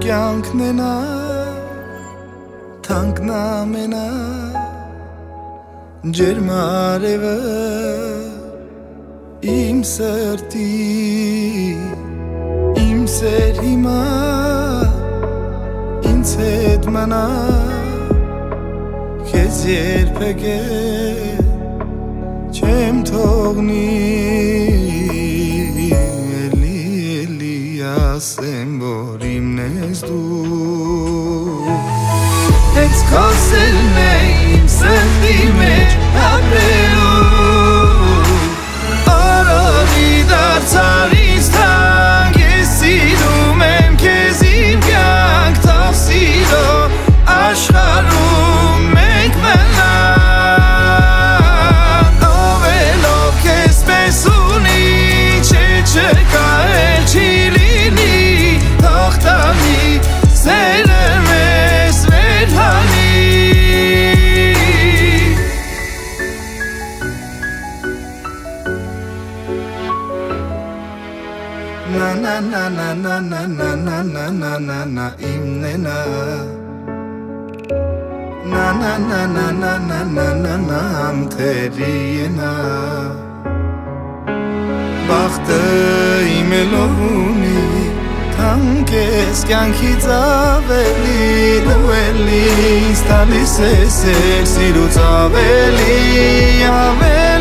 կյանքնենա թանկնամենա ջերմարևը իմ սրտի իմ սեր հիմա ինձ հետ մնա քեզ երբեք չեմ թողնի էլի ասեմ որ իմն ես դու It's costing me իմ սրտի մեջ ապրելու Արարի դարձար ինձ թանկ ես սիրում եմ քեզ իմ կյանք թող սիրո աշխարհում մենք մնանք ով ով քեզ պես ունի չկա էլ չի լինի թող տանի սերը մեզ վեր հանի Na na na na na na na na na na na na imnena Na na na na na na na na na amteriena Bahtı imeloni Tankes kyankiz aveli Dueli Stalis eser siruz aveli Aveli